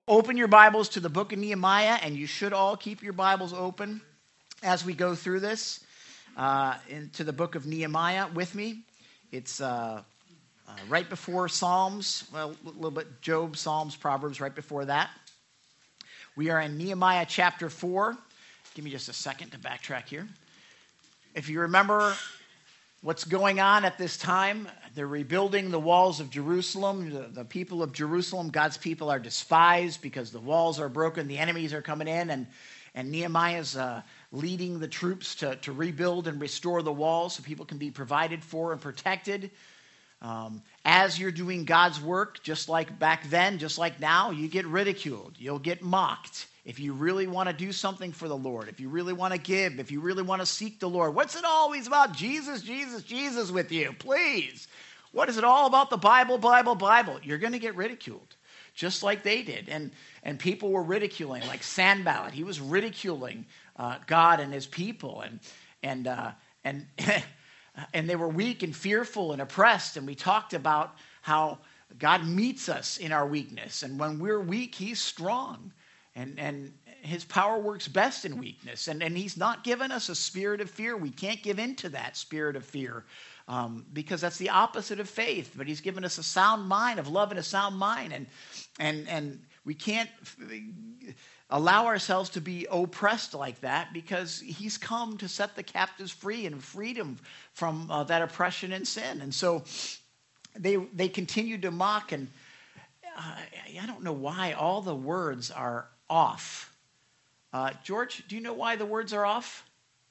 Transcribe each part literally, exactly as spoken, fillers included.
open your Bibles to the book of Nehemiah, and you should all keep your Bibles open as we go through this uh, into the book of Nehemiah with me. It's uh, uh, right before Psalms, well, a little bit Job, Psalms, Proverbs, right before that. We are in Nehemiah chapter four. Give me just a second to backtrack here. If you remember what's going on at this time, they're rebuilding the walls of Jerusalem. The, the people of Jerusalem, God's people, are despised because the walls are broken. The enemies are coming in, and, and Nehemiah's uh, leading the troops to, to rebuild and restore the walls so people can be provided for and protected. Um, as you're doing God's work, just like back then, just like now, you get ridiculed. You'll get mocked. If you really want to do something for the Lord, if you really want to give, if you really want to seek the Lord, what's it always about? Jesus, Jesus, Jesus with you, please. What is it all about? The Bible, Bible, Bible. You're going to get ridiculed, just like they did. And and people were ridiculing, like Sanballat. He was ridiculing uh, God and his people. And and uh, and and they were weak and fearful and oppressed. And we talked about how God meets us in our weakness. And when we're weak, he's strong. And and his power works best in weakness. And, and he's not given us a spirit of fear. We can't give in to that spirit of fear um, because that's the opposite of faith. But he's given us a sound mind, of love and a sound mind. And, and, and we can't allow ourselves to be oppressed like that because he's come to set the captives free and freedom from uh, that oppression and sin. And so they they continued to mock. And uh, I don't know why all the words are off. Uh, George, do you know why the words are off?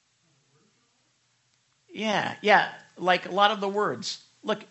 Yeah, yeah, like a lot of the words. Look,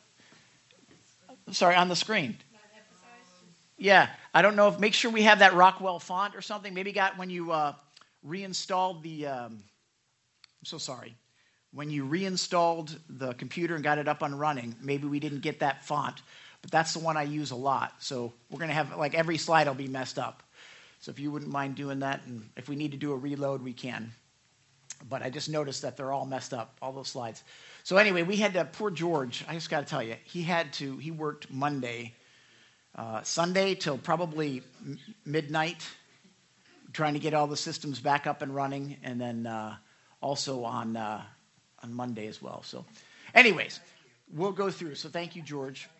sorry, on the screen. Yeah, I don't know if, make sure we have that Rockwell font or something. Maybe got when you uh, reinstalled the, um, I'm so sorry. When you reinstalled the computer and got it up and running, maybe we didn't get that font. But that's the one I use a lot. So we're going to have, like, every slide will be messed up. So if you wouldn't mind doing that, and if we need to do a reload, we can. But I just noticed that they're all messed up, all those slides. So anyway, we had to, poor George, I just got to tell you, he had to, he worked Monday, uh, Sunday till probably m- midnight, trying to get all the systems back up and running, and then uh, also on uh, on Monday as well. So anyways, we'll go through. So thank you, George.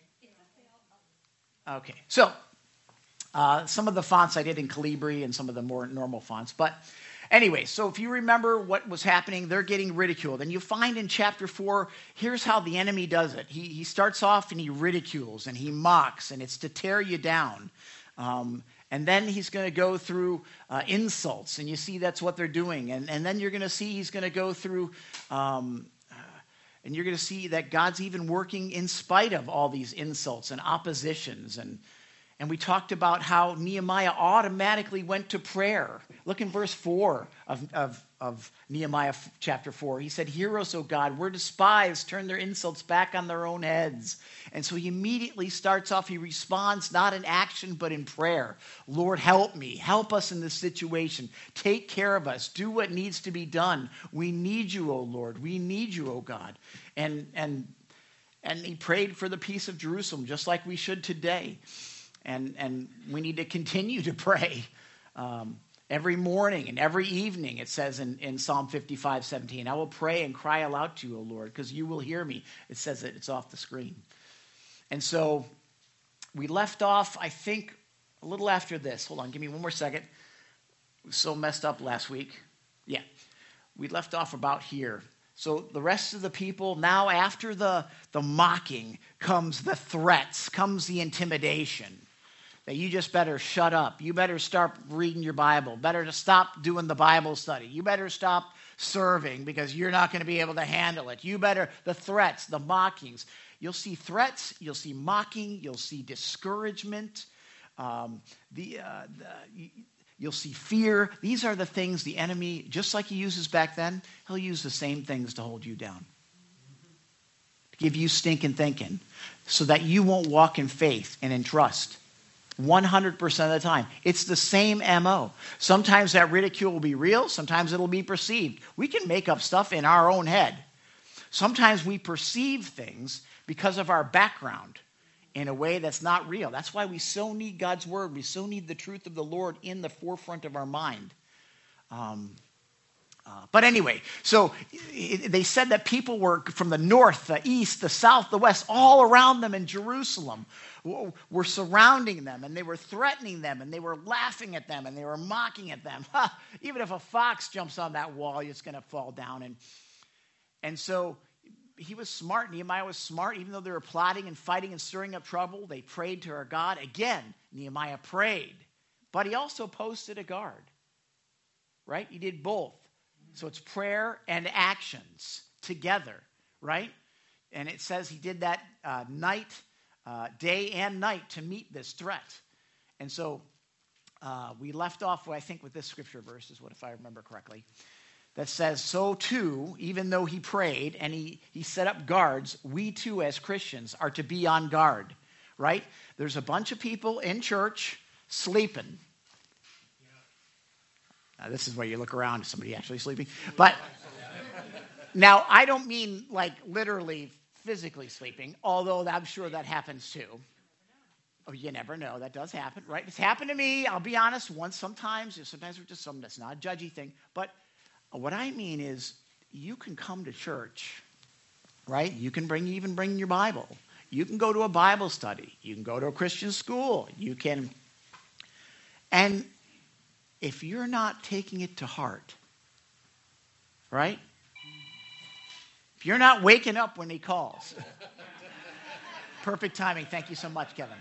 Okay, so uh, some of the fonts I did in Calibri and some of the more normal fonts. But anyway, so if you remember what was happening, they're getting ridiculed. And you find in chapter four, here's how the enemy does it. He, he starts off and he ridicules and he mocks, and it's to tear you down. Um, and then he's going to go through uh, insults, and you see that's what they're doing. And, and then you're going to see he's going to go through... Um, And you're going to see that God's even working in spite of all these insults and oppositions. And, and we talked about how Nehemiah automatically went to prayer. Look in verse four of, of, of Nehemiah chapter four. He said, "Hear us, O God, we're despised. Turn their insults back on their own heads." And so he immediately starts off. He responds not in action, but in prayer. Lord, help me. Help us in this situation. Take care of us. Do what needs to be done. We need you, O Lord. We need you, O God. And, and, and he prayed for the peace of Jerusalem, just like we should today. And, and we need to continue to pray. Um, Every morning and every evening, it says in, in Psalm fifty-five seventeen, "I will pray and cry aloud to you, O Lord, because you will hear me." It says it, it's off the screen. And so we left off, I think, a little after this. Hold on, give me one more second. It was so messed up last week. Yeah, we left off about here. So the rest of the people, now after the, the mocking comes the threats, comes the intimidation. That you just better shut up. You better start reading your Bible. Better to stop doing the Bible study. You better stop serving because you're not going to be able to handle it. You better, the threats, the mockings. You'll see threats. You'll see mocking. You'll see discouragement. Um, the, uh, the, you'll see fear. These are the things the enemy, just like he uses back then, he'll use the same things to hold you down. To give you stinking thinking so that you won't walk in faith and in trust. one hundred percent of the time. It's the same M O. Sometimes that ridicule will be real. Sometimes it'll be perceived. We can make up stuff in our own head. Sometimes we perceive things because of our background in a way that's not real. That's why we so need God's word. We so need the truth of the Lord in the forefront of our mind. Um, uh, but anyway, so it, they said that people were from the north, the east, the south, the west, all around them in Jerusalem were surrounding them, and they were threatening them, and they were laughing at them, and they were mocking at them. Even if a fox jumps on that wall, it's going to fall down. And, and so he was smart. Nehemiah was smart. Even though they were plotting and fighting and stirring up trouble, they prayed to our God. Again, Nehemiah prayed, but he also posted a guard, right? He did both. So it's prayer and actions together, right? And it says he did that uh, night, uh, day and night to meet this threat. And so uh, we left off, I think, with this scripture verse is what, if I remember correctly, that says, so too, even though he prayed and he, he set up guards, we too as Christians are to be on guard, right? There's a bunch of people in church sleeping. Now, this is where you look around, is somebody actually sleeping? But now, I don't mean like literally physically sleeping, although I'm sure that happens too. Oh, you never know. That does happen, right? It's happened to me. I'll be honest. Once, sometimes, sometimes we're just something that's not a judgy thing. But what I mean is, you can come to church, right? You can bring, even bring your Bible. You can go to a Bible study. You can go to a Christian school. You can, and if you're not taking it to heart, right? If you're not waking up when he calls. Perfect timing. Thank you so much, Kevin.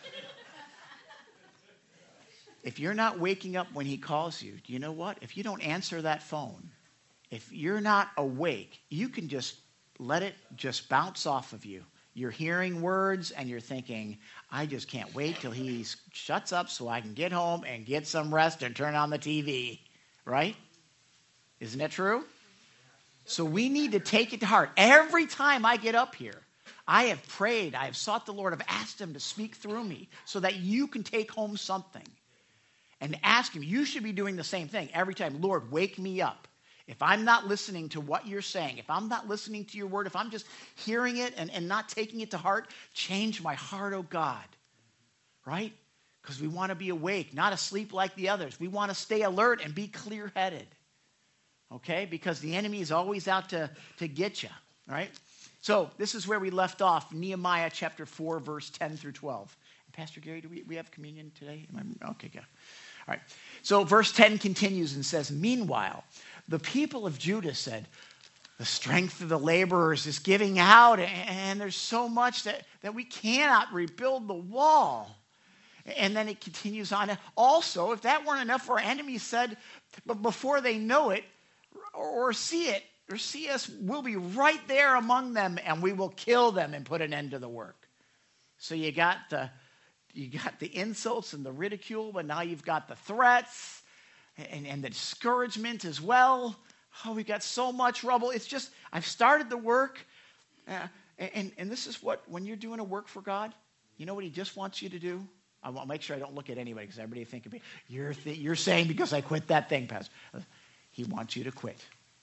If you're not waking up when he calls you, do you know what? If you don't answer that phone, if you're not awake, you can just let it just bounce off of you. You're hearing words and you're thinking, I just can't wait till he shuts up so I can get home and get some rest and turn on the T V, right? Isn't that true? So we need to take it to heart. Every time I get up here, I have prayed, I have sought the Lord, I've asked him to speak through me so that you can take home something. And ask him, you should be doing the same thing every time. Lord, wake me up. If I'm not listening to what you're saying, if I'm not listening to your word, if I'm just hearing it and, and not taking it to heart, change my heart, oh God. Right? Because we want to be awake, not asleep like the others. We want to stay alert and be clear-headed. Okay? Because the enemy is always out to, to get you. Right? So this is where we left off, Nehemiah chapter four, verse ten through twelve. Pastor Gary, do we, we have communion today? Am I, okay, good. All right. So verse ten continues and says, meanwhile, the people of Judah said, the strength of the laborers is giving out, and there's so much that, that we cannot rebuild the wall. And then it continues on. Also, if that weren't enough, our enemies said, but before they know it or, or see it, or see us, we'll be right there among them, and we will kill them and put an end to the work. So you got the You got the insults and the ridicule, but now you've got the threats and, and the discouragement as well. Oh, we've got so much rubble. It's just, I've started the work. Uh, and, and this is what, when you're doing a work for God, you know what he just wants you to do? I want to make sure I don't look at anybody because everybody think of me. You're, th- you're saying because I quit that thing, Pastor. He wants you to quit.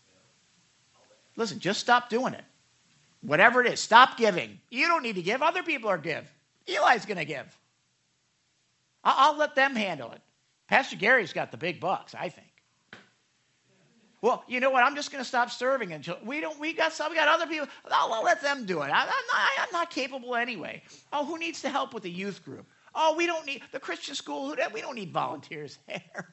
Listen, just stop doing it. Whatever it is, stop giving. You don't need to give. Other people are give. Eli's going to give. I'll let them handle it. Pastor Gary's got the big bucks, I think. Well, you know what? I'm just going to stop serving until we don't. We got some. We got other people. I'll, I'll let them do it. I, I'm, not, I'm not capable anyway. Oh, who needs to help with the youth group? Oh, we don't need the Christian school. We don't need volunteers there.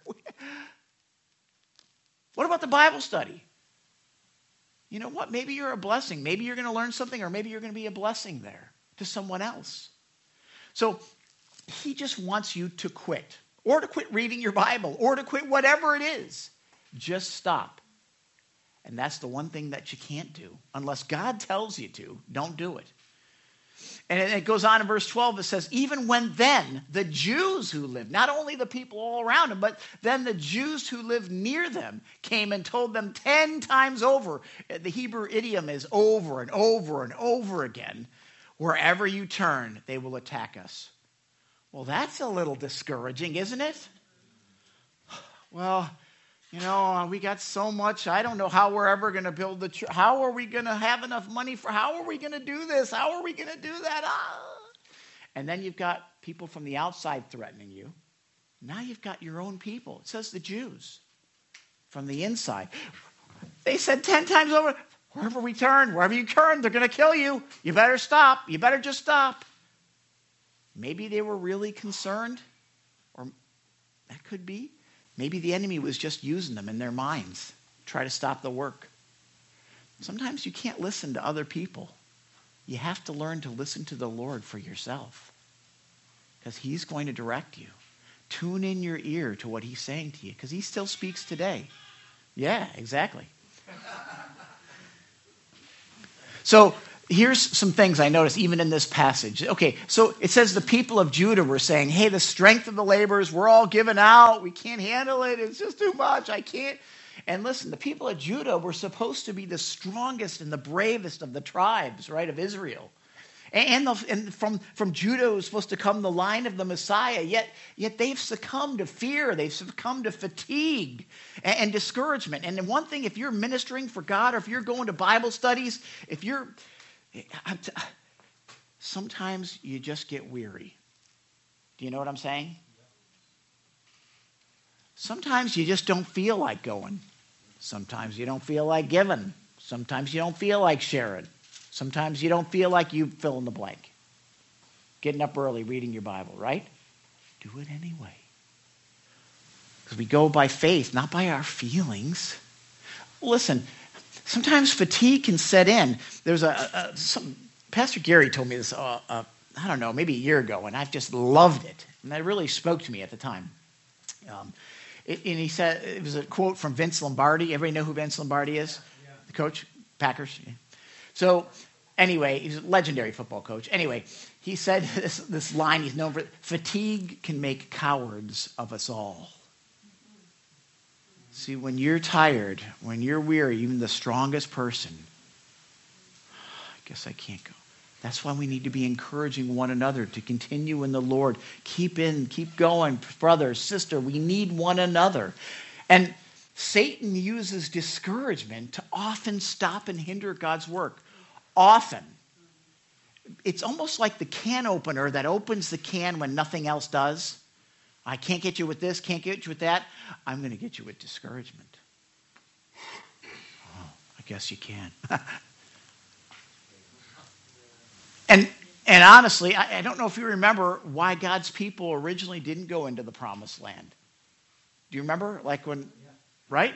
What about the Bible study? You know what? Maybe you're a blessing. Maybe you're going to learn something, or maybe you're going to be a blessing there to someone else. So he just wants you to quit, or to quit reading your Bible, or to quit whatever it is. Just stop. And that's the one thing that you can't do. Unless God tells you to, don't do it. And it goes on in verse twelve, it says, even when then the Jews who lived, not only the people all around them, but then the Jews who lived near them came and told them ten times over. The Hebrew idiom is over and over and over again. Wherever you turn, they will attack us. Well, that's a little discouraging, isn't it? Well, you know, we got so much. I don't know how we're ever going to build the church. How are we going to have enough money for, how are we going to do this? How are we going to do that? Ah. And then you've got people from the outside threatening you. Now you've got your own people. It says the Jews from the inside. They said ten times over, wherever we turn, wherever you turn, they're going to kill you. You better stop. You better just stop. Maybe they were really concerned, or that could be. Maybe the enemy was just using them in their minds, try to stop the work. Sometimes you can't listen to other people. You have to learn to listen to the Lord for yourself, because he's going to direct you. Tune in your ear to what he's saying to you, because he still speaks today. Yeah, exactly. So here's some things I noticed even in this passage. Okay, so it says the people of Judah were saying, hey, the strength of the laborers, we're all giving out. We can't handle it. It's just too much. I can't. And listen, the people of Judah were supposed to be the strongest and the bravest of the tribes, right, of Israel. And, the, and from, from Judah was supposed to come the line of the Messiah, yet, yet they've succumbed to fear. They've succumbed to fatigue and, and discouragement. And one thing, if you're ministering for God, or if you're going to Bible studies, if you're, I'm t- sometimes you just get weary. Do you know what I'm saying? Sometimes you just don't feel like going. Sometimes you don't feel like giving. Sometimes you don't feel like sharing. Sometimes you don't feel like you fill in the blank. Getting up early, reading your Bible, right? Do it anyway. Because we go by faith, not by our feelings. Listen, sometimes fatigue can set in. There's a, a some, Pastor Gary told me this, uh, uh, I don't know, maybe a year ago, and I've just loved it. And that really spoke to me at the time. Um, it, and he said, it was a quote from Vince Lombardi. Everybody know who Vince Lombardi is? Yeah, yeah. The coach, Packers. Yeah. So anyway, he's a legendary football coach. Anyway, he said this, this line he's known for, fatigue can make cowards of us all. See, when you're tired, when you're weary, even the strongest person, I guess I can't go. That's why we need to be encouraging one another to continue in the Lord. Keep in, keep going, brother, sister. We need one another. And Satan uses discouragement to often stop and hinder God's work. Often. It's almost like the can opener that opens the can when nothing else does. I can't get you with this, can't get you with that. I'm going to get you with discouragement. Oh, I guess you can. and and honestly, I, I don't know if you remember why God's people originally didn't go into the promised land. Do you remember? Like when, right?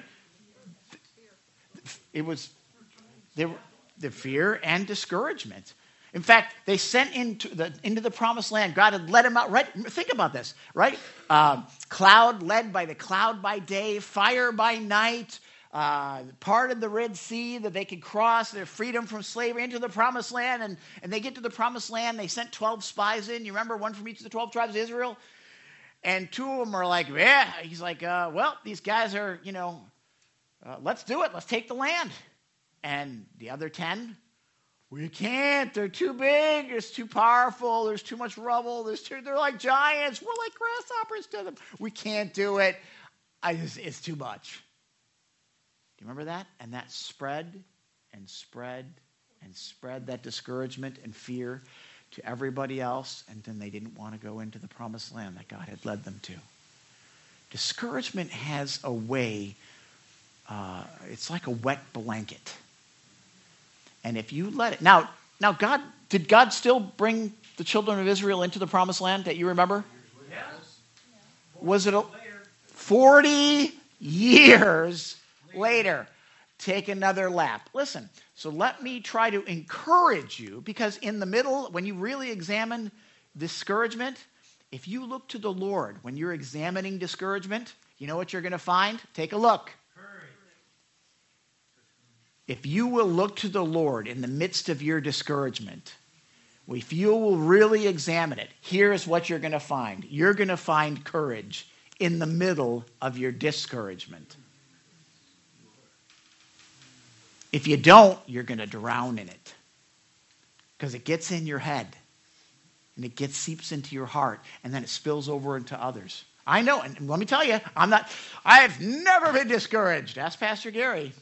It was, they were, the fear and discouragement. In fact, they sent into the into the promised land. God had led them out. Right? Think about this, right? Uh, cloud led by the cloud by day, fire by night, uh, parted the Red Sea that they could cross their freedom from slavery into the promised land. And, and they get to the promised land. They sent twelve spies in. You remember, one from each of the twelve tribes of Israel? And two of them are like, yeah. He's like, uh, well, these guys are, you know, uh, let's do it. Let's take the land. And the other ten, we can't. They're too big. It's too powerful. There's too much rubble. There's too, they're like giants. We're like grasshoppers to them. We can't do it. I just, it's too much. Do you remember that? And that spread and spread and spread, that discouragement and fear to everybody else. And then they didn't want to go into the promised land that God had led them to. Discouragement has a way, uh, it's like a wet blanket. And if you let it, now, now God, did God still bring the children of Israel into the promised land that you remember? Yes. Was it a, forty years later? Take another lap. Listen, so let me try to encourage you, because in the middle, when you really examine discouragement, if you look to the Lord, when you're examining discouragement, you know what you're going to find? Take a look. If you will look to the Lord in the midst of your discouragement, if you will really examine it, here is what you're going to find. You're going to find courage in the middle of your discouragement. If you don't, you're going to drown in it, because it gets in your head and it gets seeps into your heart, and then it spills over into others. I know, and let me tell you, I'm not. I've never been discouraged. Ask Pastor Gary.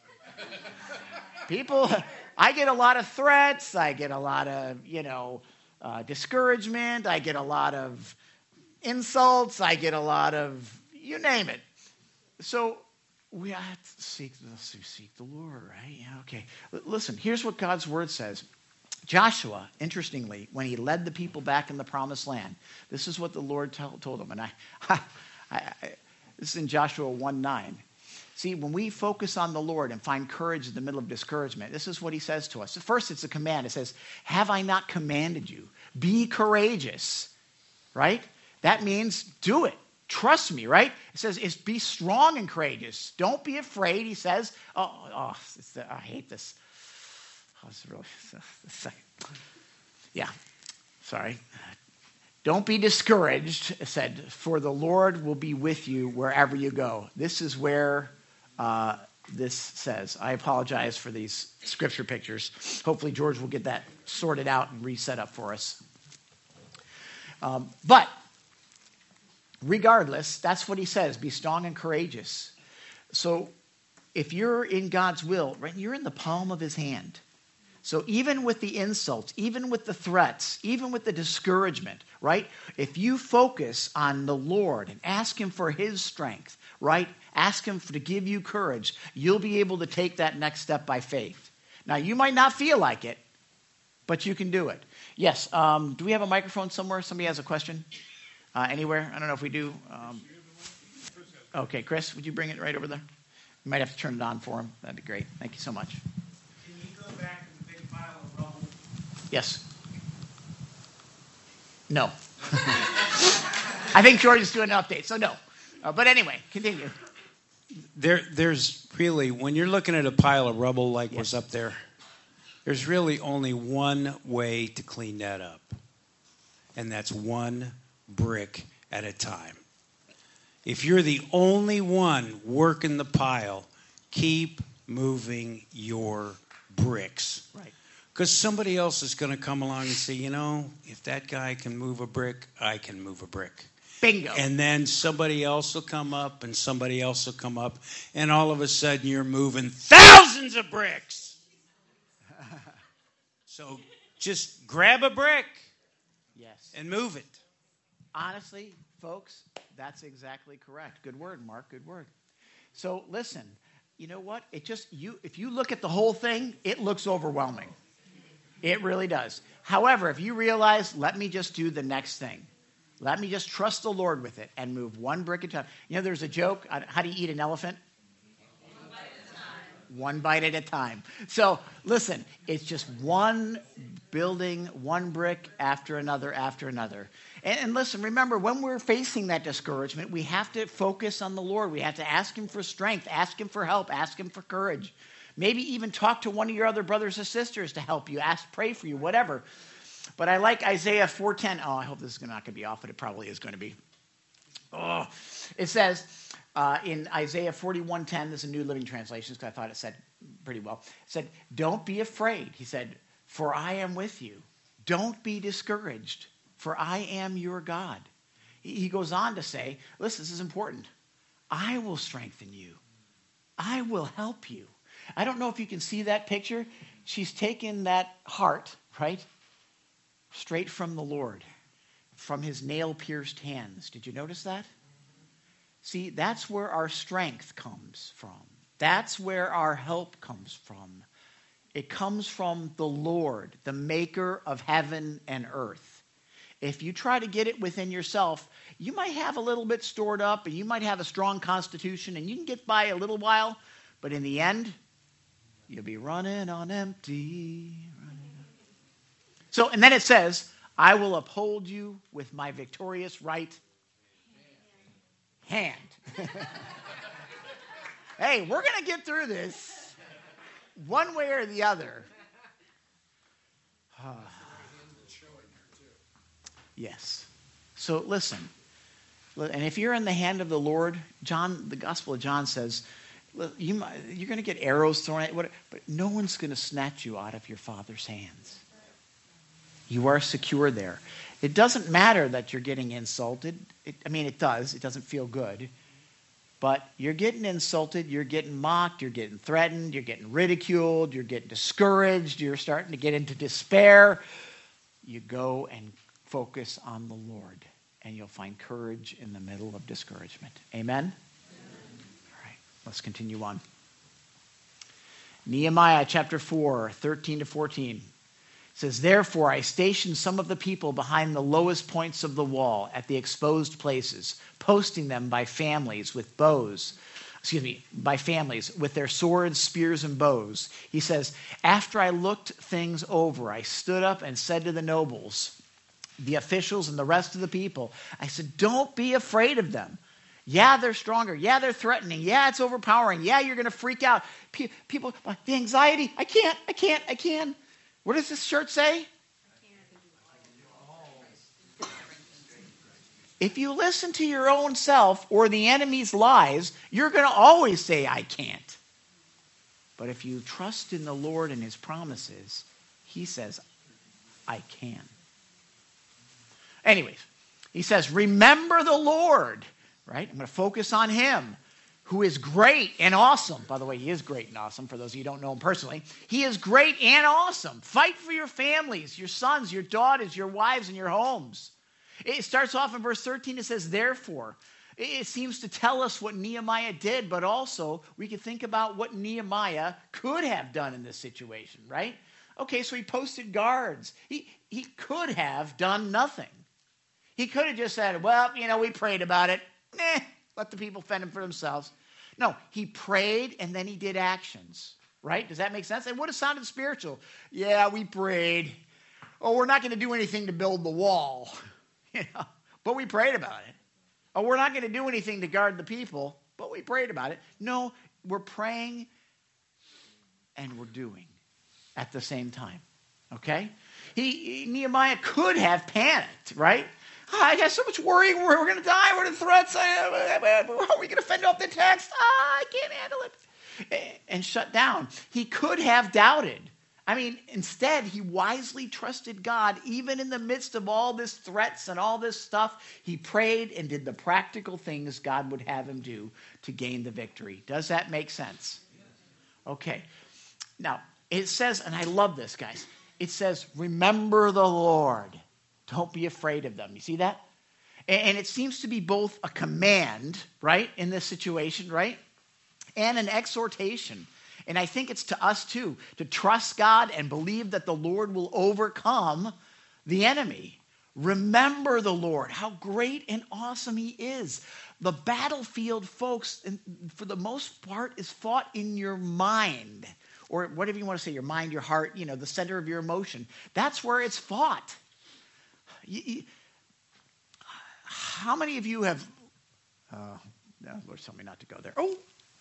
People, I get a lot of threats. I get a lot of, you know, uh, discouragement. I get a lot of insults. I get a lot of, you name it. So we have to seek the, seek the Lord, right? Yeah, okay. L- listen, here's what God's word says. Joshua, interestingly, when he led the people back in the promised land, this is what the Lord tell, told him. And I, I, I, this is in Joshua one nine. See, when we focus on the Lord and find courage in the middle of discouragement, this is what he says to us. First, it's a command. It says, have I not commanded you? Be courageous, right? That means do it. Trust me, right? It says, it's be strong and courageous. Don't be afraid, he says. Oh, oh it's the, I hate this. Oh, it's really, it's, yeah, sorry. Don't be discouraged, it said, for the Lord will be with you wherever you go. This is where uh, this says. I apologize for these scripture pictures. Hopefully George will get that sorted out and reset up for us. Um, but regardless, that's what he says. Be strong and courageous. So if you're in God's will, right, you're in the palm of his hand. So even with the insults, even with the threats, even with the discouragement, right? If you focus on the Lord and ask him for his strength, right? Ask him to give you courage, you'll be able to take that next step by faith. Now, you might not feel like it, but you can do it. Yes, um, do we have a microphone somewhere? Somebody has a question? Uh, anywhere? I don't know if we do. Um, okay, Chris, would you bring it right over there? You might have to turn it on for him. That'd be great. Thank you so much. Can you go back to the big pile of rubble? Yes. No. I think George is doing an update, so no. Uh, but anyway, continue. There, there's really, when you're looking at a pile of rubble like Yes. was up there, there's really only one way to clean that up. And that's one brick at a time. If you're the only one working the pile, keep moving your bricks. Right. Because somebody else is going to come along and say, you know, if that guy can move a brick, I can move a brick. Bingo. And then somebody else will come up and somebody else will come up. And all of a sudden you're moving thousands of bricks. So just grab a brick Yes. and move it. Honestly, folks, that's exactly correct. Good word, Mark. Good word. So listen, you know what? It just you if you look at the whole thing, it looks overwhelming. It really does. However, if you realize, let me just do the next thing. Let me just trust the Lord with it and move one brick at a time. You know, there's a joke. How do you eat an elephant? One bite at a time. One bite at a time. So listen, it's just one building, one brick after another, after another. And, and listen, remember, when we're facing that discouragement, we have to focus on the Lord. We have to ask him for strength, ask him for help, ask him for courage. Maybe even talk to one of your other brothers or sisters to help you, ask, pray for you, whatever. But I like Isaiah four ten. Oh, I hope this is not going to be off, but it probably is going to be. Oh, it says uh, in Isaiah forty-one ten, this is a New Living Translation, because I thought it said pretty well. It said, don't be afraid. He said, for I am with you. Don't be discouraged, for I am your God. He goes on to say, listen, this is important. I will strengthen you. I will help you. I don't know if you can see that picture. She's taken that heart, right? Straight from the Lord, from his nail-pierced hands. Did you notice that? See, that's where our strength comes from. That's where our help comes from. It comes from the Lord, the maker of heaven and earth. If you try to get it within yourself, you might have a little bit stored up, and you might have a strong constitution, and you can get by a little while, but in the end, you'll be running on empty. So, and then it says, I will uphold you with my victorious right hand. Hey, we're going to get through this one way or the other. Yes. So listen, and if you're in the hand of the Lord, John, the Gospel of John says, you might, you're going to get arrows thrown at you, but no one's going to snatch you out of your Father's hands. You are secure there. It doesn't matter that you're getting insulted. It, I mean, it does. It doesn't feel good. But you're getting insulted. You're getting mocked. You're getting threatened. You're getting ridiculed. You're getting discouraged. You're starting to get into despair. you go and focus on the Lord, and you'll find courage in the middle of discouragement. Amen? Amen. All right, let's continue on. Nehemiah chapter four, thirteen to fourteen. It says, therefore I stationed some of the people behind the lowest points of the wall at the exposed places, posting them by families with bows, excuse me, by families with their swords, spears, and bows. He says, after I looked things over, I stood up and said to the nobles, the officials, and the rest of the people, I said, don't be afraid of them. Yeah, they're stronger. Yeah, they're threatening. Yeah, it's overpowering. Yeah, you're going to freak out. Pe- people, the anxiety, I can't, I can't, I can't. What does this shirt say? If you listen to your own self or the enemy's lies, you're going to always say, I can't. But if you trust in the Lord and his promises, he says, I can. Anyways, he says, remember the Lord, right? I'm going to focus on him, who is great and awesome. By the way, he is great and awesome, for those of you who don't know him personally. He is great and awesome. Fight for your families, your sons, your daughters, your wives, and your homes. It starts off in verse thirteen. It says, therefore. It seems to tell us what Nehemiah did, but also we can think about what Nehemiah could have done in this situation, right? Okay, so he posted guards. He, he could have done nothing. He could have just said, well, you know, we prayed about it. Nah. Let the people fend them for themselves. No, he prayed and then he did actions, right? Does that make sense? It would have sounded spiritual. Yeah, we prayed. Oh, we're not going to do anything to build the wall, you know, but we prayed about it. Oh, we're not going to do anything to guard the people, but we prayed about it. No, we're praying and we're doing at the same time, okay? He, he Nehemiah could have panicked, right? I got so much worry. We're, we're going to die. We're in threats. Are we going to fend off the text? Ah, I can't handle it. And shut down. He could have doubted. I mean, instead, he wisely trusted God. Even in the midst of all this threats and all this stuff, he prayed and did the practical things God would have him do to gain the victory. Does that make sense? Okay. Now, it says, and I love this, guys. It says, remember the Lord. Don't be afraid of them. You see that? And it seems to be both a command, right, in this situation, right, and an exhortation. And I think it's to us, too, to trust God and believe that the Lord will overcome the enemy. Remember the Lord, how great and awesome he is. The battlefield, folks, for the most part, is fought in your mind, or whatever you want to say, your mind, your heart, you know, the center of your emotion. That's where it's fought. You, you, how many of you have, uh, no, Lord, tell me not to go there. Oh.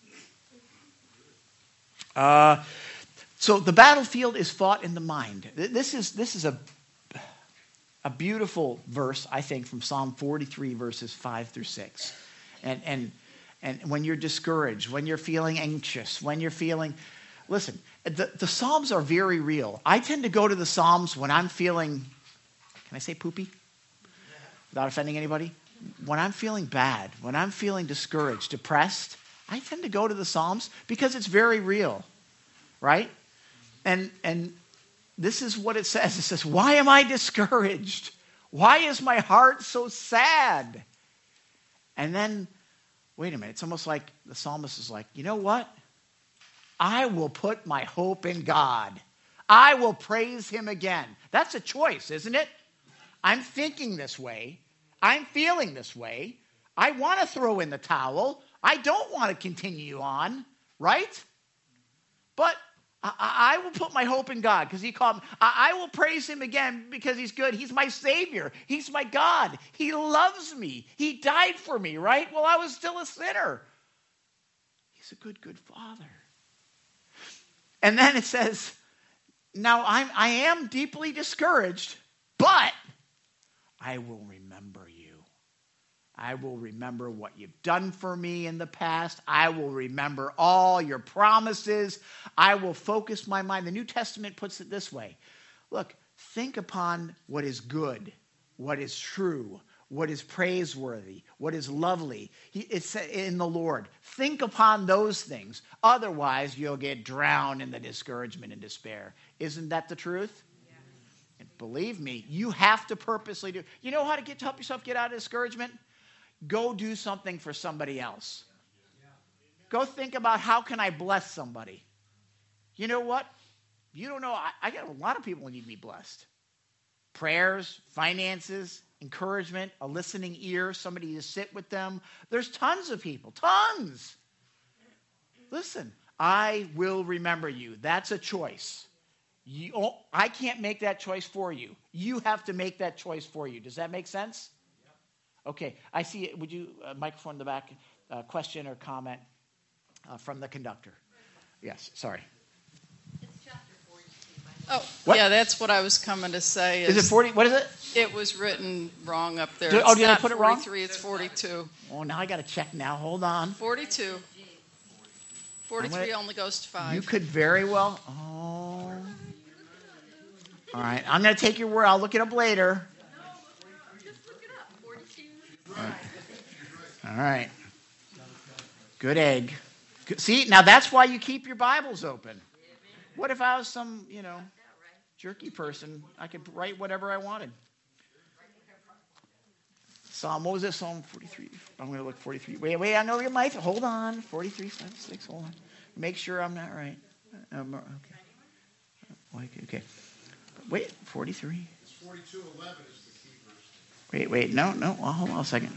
Uh, so the battlefield is fought in the mind. This is, this is a, a beautiful verse, I think, from Psalm forty-three, verses five through six. And, and, and when you're discouraged, when you're feeling anxious, when you're feeling, listen, the, the Psalms are very real. I tend to go to the Psalms when I'm feeling, can I say poopy? Without offending anybody? When I'm feeling bad, when I'm feeling discouraged, depressed, I tend to go to the Psalms because it's very real, right? And and this is what it says. It says, why am I discouraged? Why is my heart so sad? And then, wait a minute, it's almost like the psalmist is like, you know what? I will put my hope in God. I will praise him again. That's a choice, isn't it? I'm thinking this way. I'm feeling this way. I want to throw in the towel. I don't want to continue on, right? But I, I will put my hope in God because he called me. I, I will praise him again because he's good. He's my Savior. He's my God. He loves me. He died for me, right? Well, I was still a sinner. He's a good, good Father. And then it says, now I'm, I am deeply discouraged, but I will remember you. I will remember what you've done for me in the past. I will remember all your promises. I will focus my mind. The New Testament puts it this way. Look, think upon what is good, what is true, what is praiseworthy, what is lovely. He, it's in the Lord. Think upon those things. Otherwise, you'll get drowned in the discouragement and despair. Isn't that the truth? Yeah. Believe me, you have to purposely do. You know how to get to help yourself get out of discouragement? Go do something for somebody else. Go think about how can I bless somebody. You know what? You don't know. I, I got a lot of people who need to be blessed. Prayers, finances, encouragement, a listening ear, somebody to sit with them. There's tons of people, tons. Listen, I will remember you. That's a choice. You, oh, I can't make that choice for you. You have to make that choice for you. Does that make sense? Okay, I see it. Would you, uh, microphone in the back, uh, question or comment uh, from the conductor? Yes, sorry. Oh, What? yeah, that's what I was coming to say. Is it forty? What is it? It was written wrong up there. Did- It's oh, did I not put it wrong? forty-three, it's forty-two. Oh, now I got to check now. Hold on. forty-two. forty-three only goes to five. You could very well. Oh. All right. I'm going to take your word. I'll look it up later. All right. All right. Good egg. Good. See, now that's why you keep your Bibles open. What if I was some, you know, jerky person? I could write whatever I wanted. Psalm, what was this? Psalm forty-three. I'm going to look forty-three. Wait, wait, I know your mic. Hold on. forty-three, five, six, hold on. Make sure I'm not right. Um, okay. Okay. Wait, forty-three. It's forty-two eleven is the key verse. Wait, wait, no, no. Well, hold on a second.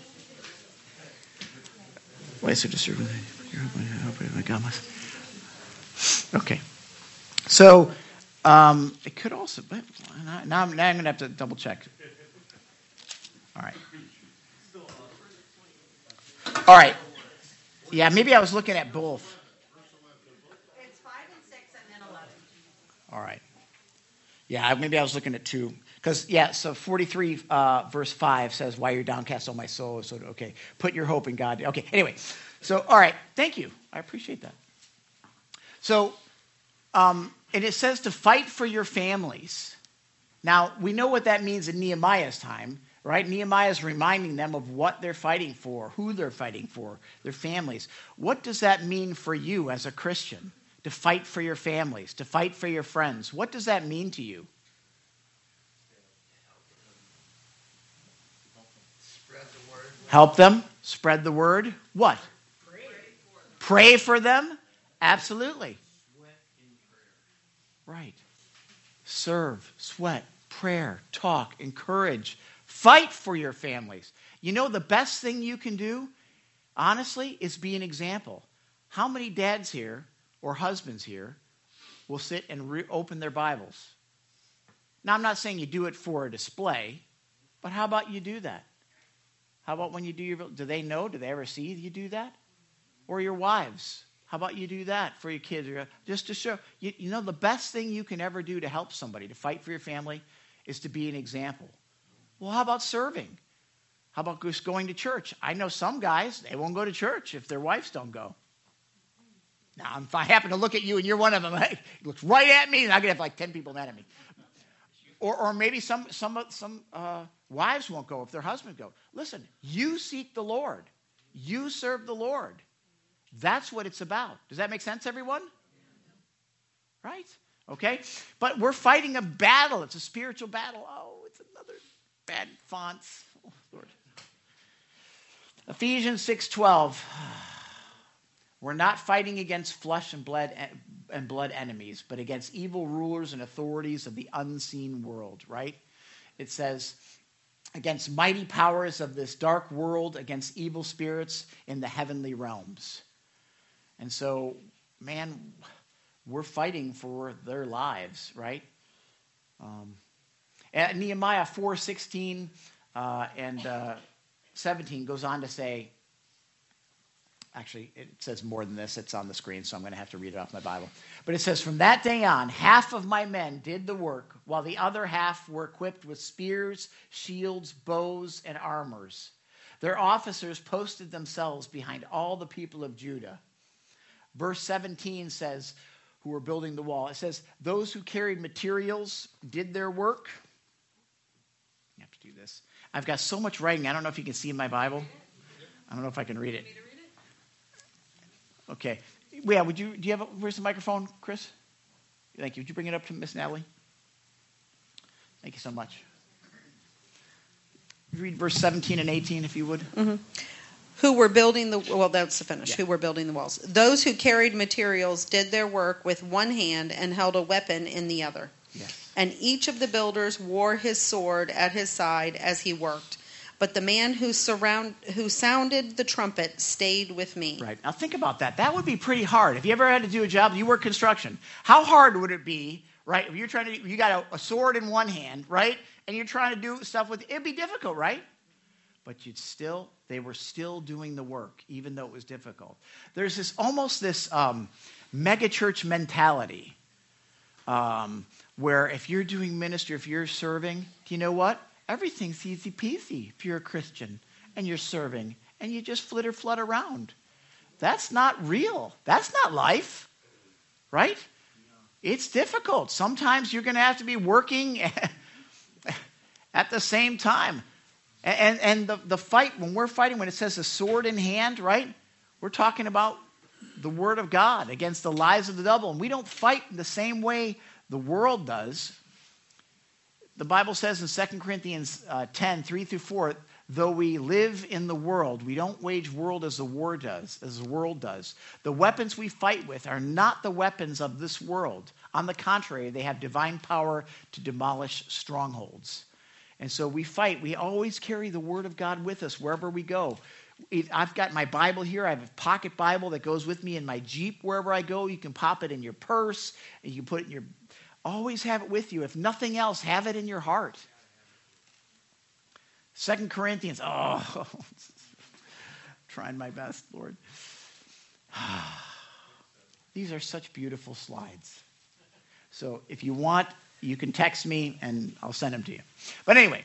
Wait, so just I got my. Okay. So, um, it could also. Now I'm, now I'm going to have to double check. All right. All right. Yeah, maybe I was looking at both. It's five and six and then eleven. All right. Yeah, maybe I was looking at two. Because, yeah, so forty-three uh, verse five says, why you're downcast, O my soul. So, okay, put your hope in God. Okay, anyway. So, all right, thank you. I appreciate that. So, um, and it says to fight for your families. Now, we know what that means in Nehemiah's time, right? Nehemiah is reminding them of what they're fighting for, who they're fighting for, their families. What does that mean for you as a Christian? To fight for your families, to fight for your friends. What does that mean to you? Spread the word. Help them, spread the word. What? Pray for them. Pray for them? Absolutely. Sweat in prayer. Right. Serve, sweat, prayer, talk, encourage. Fight for your families. You know the best thing you can do, honestly, is be an example. How many dads here or husbands here will sit and re- open their Bibles? Now, I'm not saying you do it for a display, but how about you do that? How about when you do your, do they know? Do they ever see you do that? Or your wives? How about you do that for your kids? Or just to show, you, you know, the best thing you can ever do to help somebody, to fight for your family, is to be an example. Well, how about serving? How about just going to church? I know some guys, they won't go to church if their wives don't go. Now, if I happen to look at you and you're one of them, he looks right at me, and I could have like ten people mad at me. Or, or maybe some some some uh, wives won't go if their husbands go. Listen, you seek the Lord. You serve the Lord. That's what it's about. Does that make sense, everyone? Right? Okay? But we're fighting a battle. It's a spiritual battle. Oh, it's another bad fonts. Oh, Lord. Ephesians six twelve. We're not fighting against flesh and blood and blood enemies, but against evil rulers and authorities of the unseen world, right? It says, against mighty powers of this dark world, against evil spirits in the heavenly realms. And so, man, we're fighting for their lives, right? Um, and Nehemiah four sixteen uh, and uh, seventeen goes on to say, actually, it says more than this. It's on the screen, so I'm going to have to read it off my Bible. But it says, from that day on, half of my men did the work, while the other half were equipped with spears, shields, bows, and armors. Their officers posted themselves behind all the people of Judah. Verse seventeen says, who were building the wall. It says, those who carried materials did their work. I have to do this. I've got so much writing. I don't know if you can see in my Bible. I don't know if I can read it. Okay. Yeah, would you, do you have, a, where's the microphone, Chris? Thank you. Would you bring it up to Miss Natalie? Thank you so much. Read verse seventeen and eighteen, if you would. Mm-hmm. Who were building the, well, that's the finish. Yeah. Who were building the walls. Those who carried materials did their work with one hand and held a weapon in the other. Yes. And each of the builders wore his sword at his side as he worked. But the man who surround who sounded the trumpet stayed with me. Right. Now think about that. That would be pretty hard. If you ever had to do a job, you work construction. How hard would it be, right? If you're trying to, you got a, a sword in one hand, right? And you're trying to do stuff with, it'd be difficult, right? But you'd still, they were still doing the work, even though it was difficult. There's this almost this um, megachurch mentality um, where if you're doing ministry, if you're serving, you know what? Everything's easy peasy if you're a Christian and you're serving and you just flitter flut around. That's not real. That's not life, right? It's difficult. Sometimes you're going to have to be working at the same time. And, and the, the fight, when we're fighting, when it says a sword in hand, right? We're talking about the word of God against the lies of the devil. And we don't fight the same way the world does. The Bible says in Second Corinthians uh, ten, three through four, though we live in the world, we don't wage war as the war does, as the world does. The weapons we fight with are not the weapons of this world. On the contrary, they have divine power to demolish strongholds. And so we fight. We always carry the word of God with us wherever we go. I've got my Bible here. I have a pocket Bible that goes with me in my Jeep wherever I go. You can pop it in your purse. And you can put it in your... Always have it with you. If nothing else, have it in your heart. Second Corinthians. Oh, trying my best, Lord. These are such beautiful slides. So if you want, you can text me and I'll send them to you. But anyway,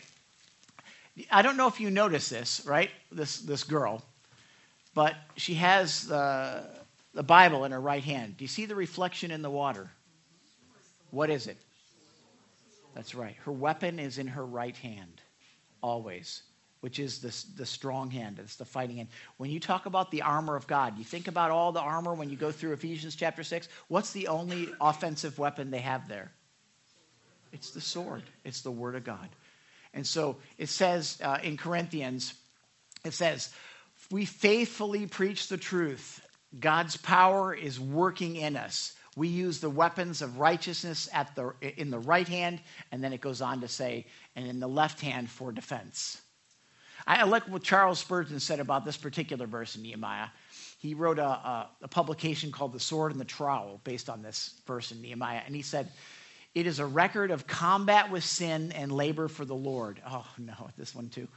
I don't know if you notice this, right? This this girl, but she has uh, the Bible in her right hand. Do you see the reflection in the water? What is it? That's right. Her weapon is in her right hand, always, which is the, the strong hand. It's the fighting hand. When you talk about the armor of God, you think about all the armor when you go through Ephesians chapter six. What's the only offensive weapon they have there? It's the sword. It's the word of God. And so it says uh, in Corinthians, it says, we faithfully preach the truth. God's power is working in us. We use the weapons of righteousness at the in the right hand, and then it goes on to say, and in the left hand for defense. I like what Charles Spurgeon said about this particular verse in Nehemiah. He wrote a, a, a publication called The Sword and the Trowel based on this verse in Nehemiah, and he said, it is a record of combat with sin and labor for the Lord. Oh, no, this one too.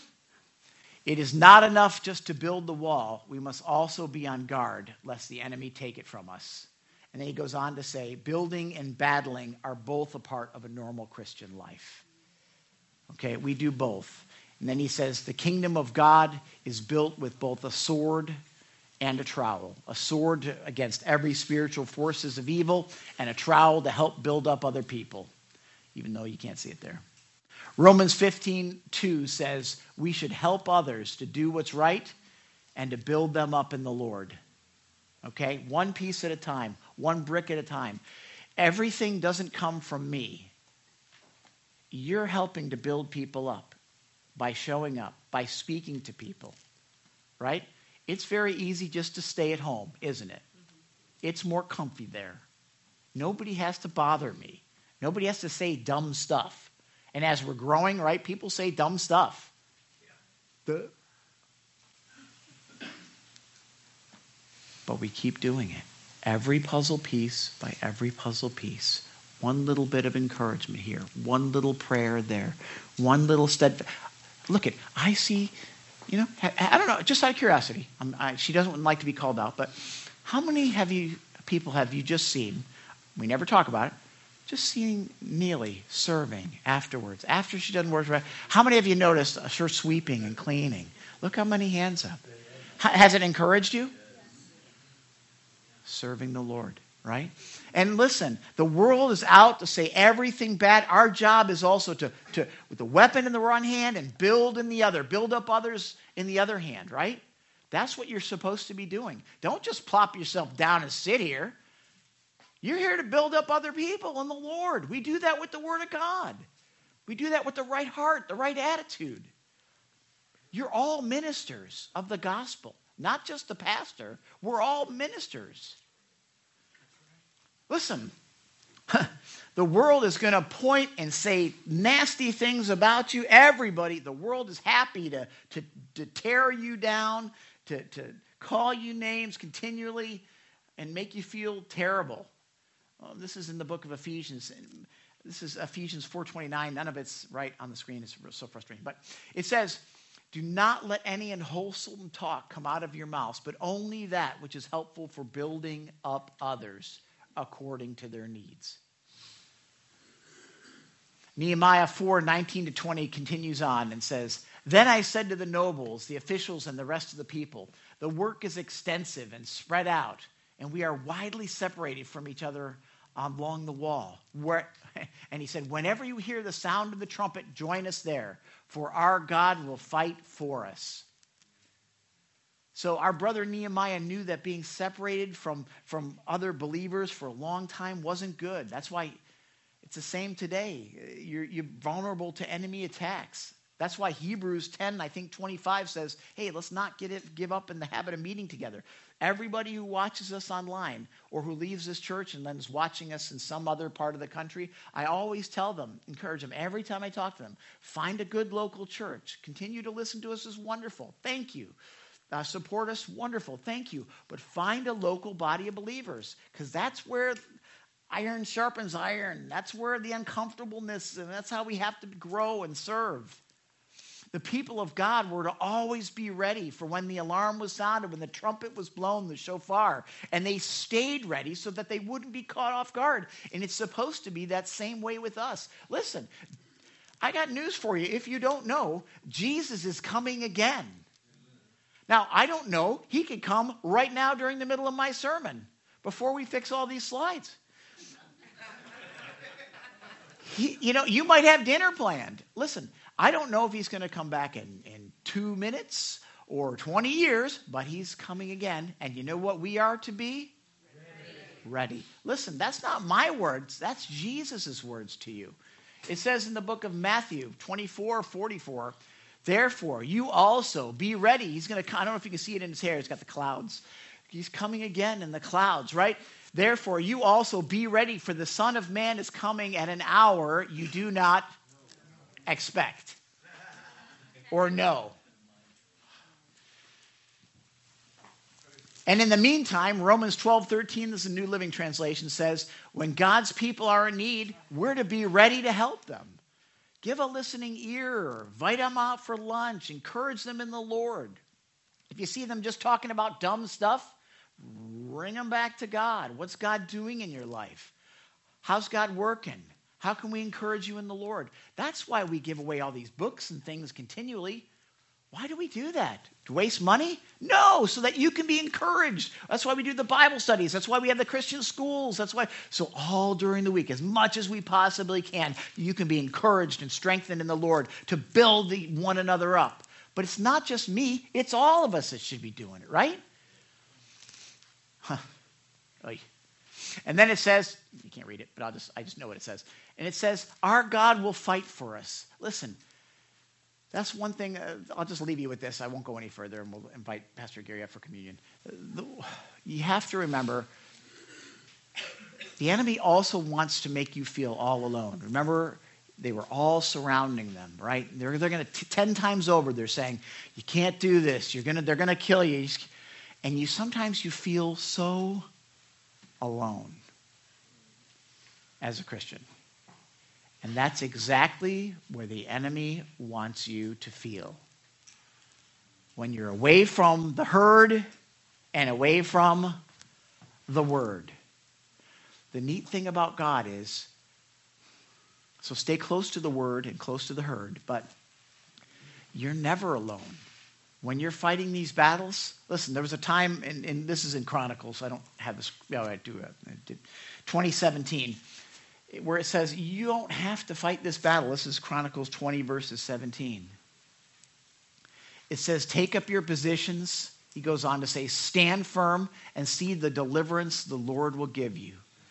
It is not enough just to build the wall. We must also be on guard, lest the enemy take it from us. And then he goes on to say, building and battling are both a part of a normal Christian life. Okay, we do both. And then he says, the kingdom of God is built with both a sword and a trowel. A sword against every spiritual forces of evil, and a trowel to help build up other people, even though you can't see it there. Romans fifteen two says, we should help others to do what's right and to build them up in the Lord. Okay, one piece at a time, one brick at a time. Everything doesn't come from me. You're helping to build people up by showing up, by speaking to people, right? It's very easy just to stay at home, isn't it? It's more comfy there. Nobody has to bother me. Nobody has to say dumb stuff. And as we're growing, right, people say dumb stuff. The But we keep doing it. Every puzzle piece by every puzzle piece. One little bit of encouragement here. One little prayer there. One little steadfast. Look at, I see, you know, I don't know, just out of curiosity. I'm, I, she doesn't like to be called out, but how many have you, people have you just seen, we never talk about it, just seeing Neely serving afterwards, after she doesn't work, how many of you noticed her sweeping and cleaning? Look how many hands up. Has it encouraged you? Serving the Lord, right? And listen, the world is out to say everything bad. Our job is also to, to with the weapon in the one hand and build in the other, build up others in the other hand, right? That's what you're supposed to be doing. Don't just plop yourself down and sit here. You're here to build up other people in the Lord. We do that with the Word of God. We do that with the right heart, the right attitude. You're all ministers of the gospel, not just the pastor. We're all ministers. Listen, the world is going to point and say nasty things about you. Everybody, the world is happy to, to, to tear you down, to, to call you names continually, and make you feel terrible. Well, this is in the book of Ephesians. This is Ephesians four twenty-nine. None of it's right on the screen. It's so frustrating. But it says, do not let any unwholesome talk come out of your mouths, but only that which is helpful for building up others according to their needs. Nehemiah four nineteen to twenty continues on and says, then I said to the nobles, the officials, and the rest of the people, the work is extensive and spread out, and we are widely separated from each other along the wall. Where, and he said, whenever you hear the sound of the trumpet, join us there, for our God will fight for us. So our brother Nehemiah knew that being separated from, from other believers for a long time wasn't good. That's why it's the same today. You're, you're vulnerable to enemy attacks. That's why Hebrews ten, I think twenty-five says, hey, let's not get it, give up in the habit of meeting together. Everybody who watches us online or who leaves this church and then is watching us in some other part of the country, I always tell them, encourage them, every time I talk to them, find a good local church. Continue to listen to us is wonderful. Thank you. Uh, support us, wonderful. Thank you. But find a local body of believers, because that's where iron sharpens iron. That's where the uncomfortableness, and that's how we have to grow and serve. The people of God were to always be ready for when the alarm was sounded, when the trumpet was blown, the shofar, and they stayed ready so that they wouldn't be caught off guard. And it's supposed to be that same way with us. Listen, I got news for you. If you don't know, Jesus is coming again. Now, I don't know. He could come right now during the middle of my sermon before we fix all these slides. He, you know, you might have dinner planned. Listen, I don't know if he's going to come back in, in two minutes or twenty years, but he's coming again. And you know what we are to be? Ready. Ready. Listen, that's not my words. That's Jesus' words to you. It says in the book of Matthew twenty-four forty-four, therefore, you also be ready. He's going to, I don't know if you can see it in his hair. He's got the clouds. He's coming again in the clouds, right? Therefore, you also be ready, for the Son of Man is coming at an hour you do not expect or know. And in the meantime, Romans twelve thirteen, this is a New Living Translation, says, when God's people are in need, we're to be ready to help them. Give a listening ear, invite them out for lunch, encourage them in the Lord. If you see them just talking about dumb stuff, bring them back to God. What's God doing in your life? How's God working? How can we encourage you in the Lord? That's why we give away all these books and things continually. Why do we do that? To waste money? No, so that you can be encouraged. That's why we do the Bible studies. That's why we have the Christian schools. That's why. So all during the week, as much as we possibly can, you can be encouraged and strengthened in the Lord to build the, one another up. But it's not just me. It's all of us that should be doing it, right? Huh. Oy. And then it says, you can't read it, but I'll just, I just know what it says. And it says, our God will fight for us. Listen, that's one thing. Uh, I'll just leave you with this. I won't go any further, and we'll invite Pastor Gary up for communion. Uh, the, you have to remember, the enemy also wants to make you feel all alone. Remember, they were all surrounding them, right? They're, they're going to, ten times over, they're saying, you can't do this. You're gonna, they're going to kill you. And you sometimes you feel so alone as a Christian. And that's exactly where the enemy wants you to feel. When you're away from the herd and away from the word. The neat thing about God is, so stay close to the word and close to the herd, but you're never alone. When you're fighting these battles, listen, there was a time, and, and this is in Chronicles, I don't have this, no, I do, I did, twenty seventeen, where it says, you don't have to fight this battle. This is Chronicles twenty, verses seventeen. It says, take up your positions. He goes on to say, stand firm and see the deliverance the Lord will give you.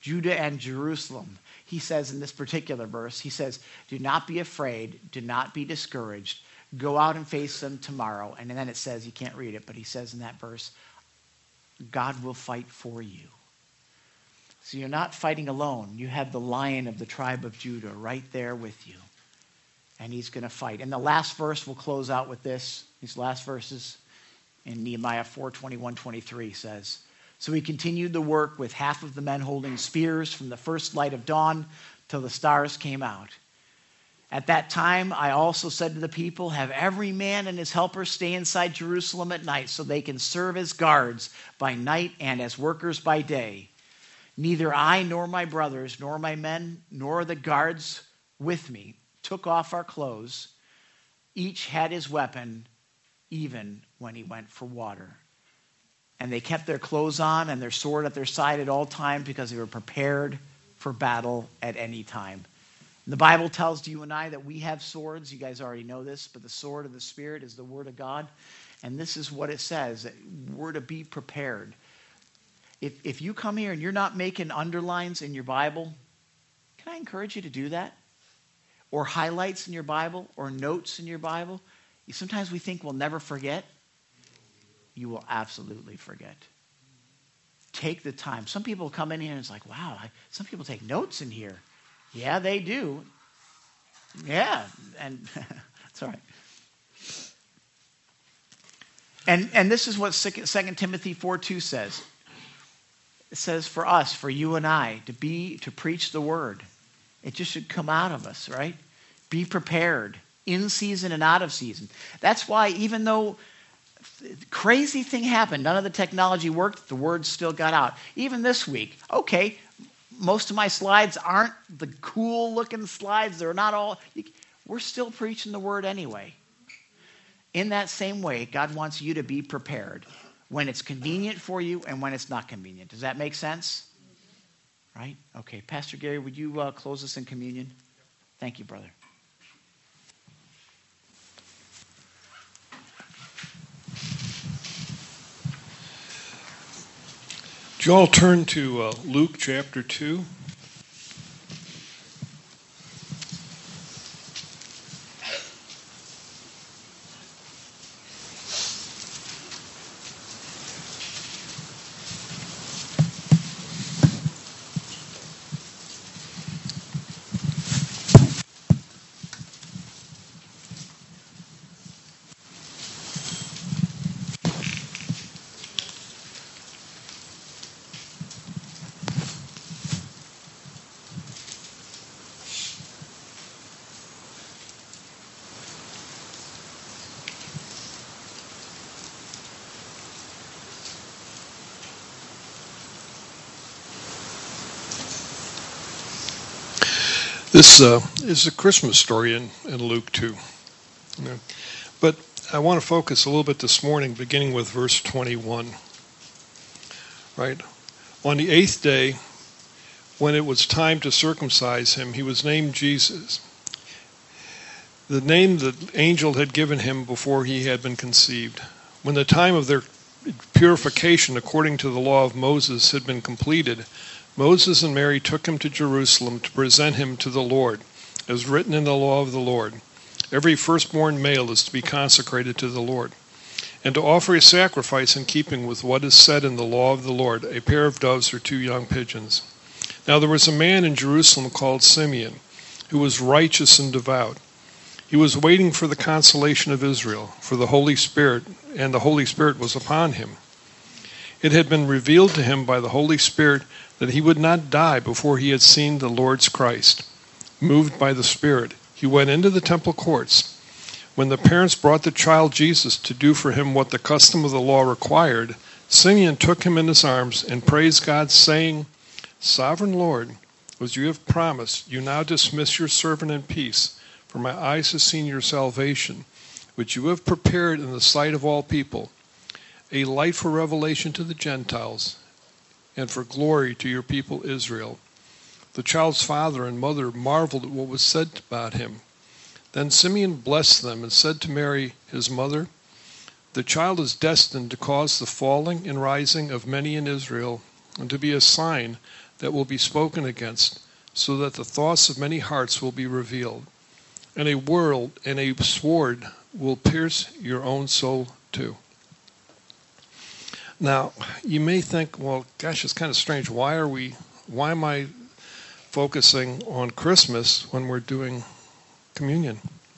Judah and Jerusalem. He says in this particular verse, he says, do not be afraid, do not be discouraged. Go out and face them tomorrow. And then it says, you can't read it, but he says in that verse, God will fight for you. So you're not fighting alone. You have the Lion of the tribe of Judah right there with you. And he's going to fight. And the last verse, we'll close out with this. These last verses in Nehemiah four, twenty-one, twenty-three says, so he continued the work with half of the men holding spears from the first light of dawn till the stars came out. At that time, I also said to the people, have every man and his helper stay inside Jerusalem at night so they can serve as guards by night and as workers by day. Neither I nor my brothers, nor my men, nor the guards with me took off our clothes. Each had his weapon, even when he went for water. And they kept their clothes on and their sword at their side at all times because they were prepared for battle at any time. The Bible tells you and I that we have swords. You guys already know this, but the sword of the Spirit is the Word of God. And this is what it says, that we're to be prepared. If, if you come here and you're not making underlines in your Bible, can I encourage you to do that? Or highlights in your Bible, or notes in your Bible. Sometimes we think we'll never forget. You will absolutely forget. Take the time. Some people come in here and it's like, wow, I, some people take notes in here. Yeah, they do. Yeah, and that's all right. And, and this is what Second Timothy four two says. It says for us, for you and I, to be, to preach the word. It just should come out of us, right? Be prepared, in season and out of season. That's why even though crazy thing happened, none of the technology worked, the word still got out. Even this week, okay, most of my slides aren't the cool looking slides. They're not all, we're still preaching the word anyway. In that same way, God wants you to be prepared when it's convenient for you and when it's not convenient. Does that make sense? Right? Okay. Pastor Gary, would you uh, close us in communion? Thank you, brother. Would you all turn to uh, Luke chapter two? This uh, is a Christmas story in, in Luke two. You know, but I want to focus a little bit this morning, beginning with verse twenty-one. Right? On the eighth day, when it was time to circumcise him, he was named Jesus, the name the angel had given him before he had been conceived. When the time of their purification according to the law of Moses had been completed, Moses and Mary took him to Jerusalem to present him to the Lord, as written in the law of the Lord. Every firstborn male is to be consecrated to the Lord, and to offer a sacrifice in keeping with what is said in the law of the Lord, a pair of doves or two young pigeons. Now there was a man in Jerusalem called Simeon, who was righteous and devout. He was waiting for the consolation of Israel, for the Holy Spirit, and the Holy Spirit was upon him. It had been revealed to him by the Holy Spirit that he would not die before he had seen the Lord's Christ. Moved by the Spirit, he went into the temple courts. When the parents brought the child Jesus to do for him what the custom of the law required, Simeon took him in his arms and praised God, saying, Sovereign Lord, as you have promised, you now dismiss your servant in peace, for my eyes have seen your salvation, which you have prepared in the sight of all people, a light for revelation to the Gentiles, and for glory to your people Israel. The child's father and mother marveled at what was said about him. Then Simeon blessed them and said to Mary, his mother, the child is destined to cause the falling and rising of many in Israel, and to be a sign that will be spoken against, so that the thoughts of many hearts will be revealed. And a world and a sword will pierce your own soul too. Now, you may think, well, gosh, it's kind of strange. Why are we, why am I focusing on Christmas when we're doing communion?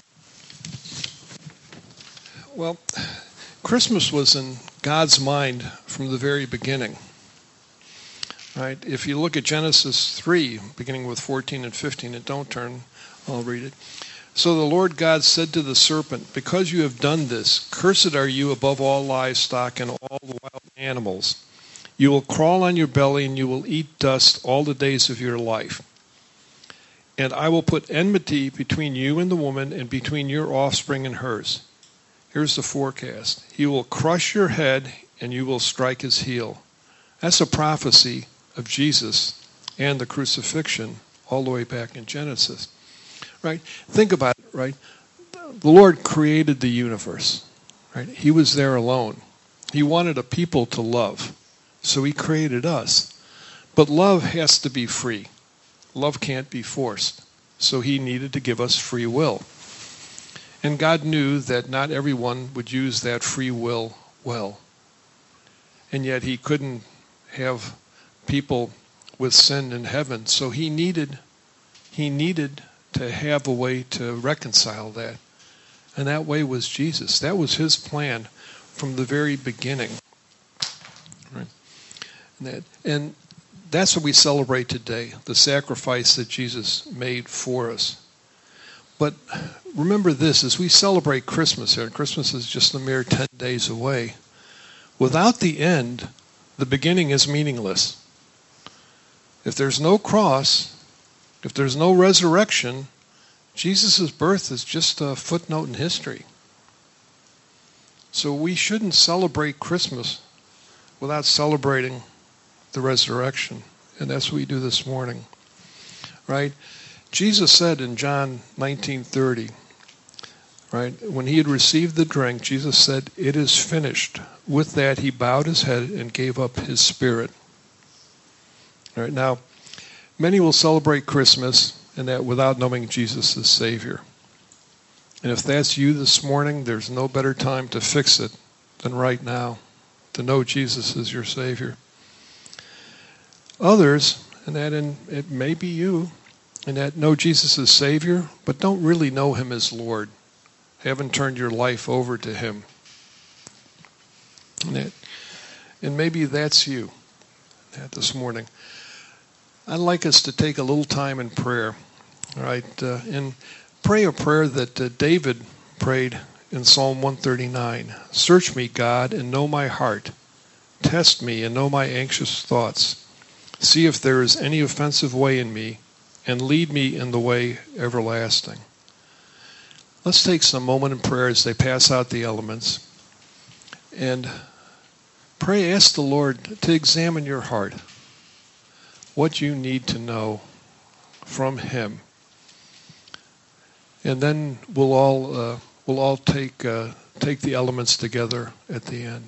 Well, Christmas was in God's mind from the very beginning. Right? If you look at Genesis three, beginning with fourteen and fifteen, and don't turn, I'll read it. So the Lord God said to the serpent, because you have done this, cursed are you above all livestock and all the wild animals. You will crawl on your belly and you will eat dust all the days of your life. And I will put enmity between you and the woman and between your offspring and hers. Here's the forecast. He will crush your head and you will strike his heel. That's a prophecy of Jesus and the crucifixion all the way back in Genesis. Right? Think about it, right? The Lord created the universe. Right? He was there alone. He wanted a people to love. So he created us. But love has to be free. Love can't be forced. So he needed to give us free will. And God knew that not everyone would use that free will well. And yet he couldn't have people with sin in heaven. So he needed he needed to have a way to reconcile that. And that way was Jesus. That was his plan from the very beginning. Right? And, that, and that's what we celebrate today, the sacrifice that Jesus made for us. But remember this, as we celebrate Christmas here, and Christmas is just a mere ten days away, without the end, the beginning is meaningless. If there's no cross, if there's no resurrection, Jesus' birth is just a footnote in history. So we shouldn't celebrate Christmas without celebrating the resurrection. And that's what we do this morning. Right? Jesus said in John nineteen thirty, right, when he had received the drink, Jesus said, "It is finished." With that, he bowed his head and gave up his spirit. All right, now, many will celebrate Christmas and that without knowing Jesus as Savior. And if that's you this morning, there's no better time to fix it than right now, to know Jesus as your Savior. Others, and that in, it may be you, and that know Jesus as Savior, but don't really know him as Lord. Haven't turned your life over to him. And, that, and maybe that's you that this morning. I'd like us to take a little time in prayer. All right, uh, and pray a prayer that uh, David prayed in Psalm one thirty-nine. Search me, God, and know my heart. Test me and know my anxious thoughts. See if there is any offensive way in me, and lead me in the way everlasting. Let's take some moment in prayer as they pass out the elements. And pray, ask the Lord to examine your heart. What you need to know from him. And then we'll all uh, we'll all take uh, take the elements together at the end.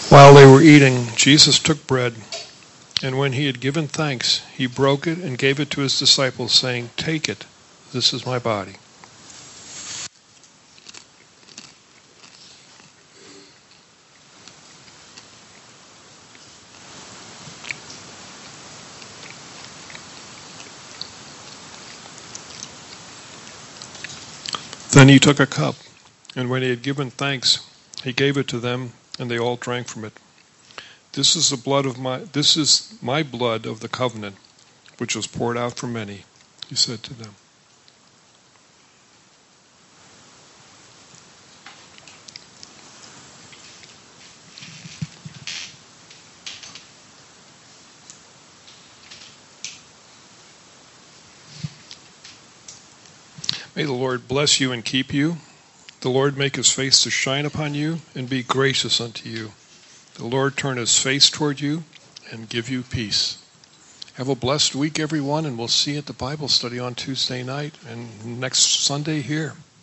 While they were eating, Jesus took bread, and when he had given thanks, he broke it and gave it to his disciples, saying, "Take it, this is my body." Then he took a cup, and when he had given thanks, he gave it to them, and they all drank from it. This is the blood of my this is my blood of the covenant, which was poured out for many, he said to them. May the Lord bless you and keep you. The Lord make his face to shine upon you and be gracious unto you. The Lord turn his face toward you and give you peace. Have a blessed week, everyone, and we'll see you at the Bible study on Tuesday night and next Sunday here.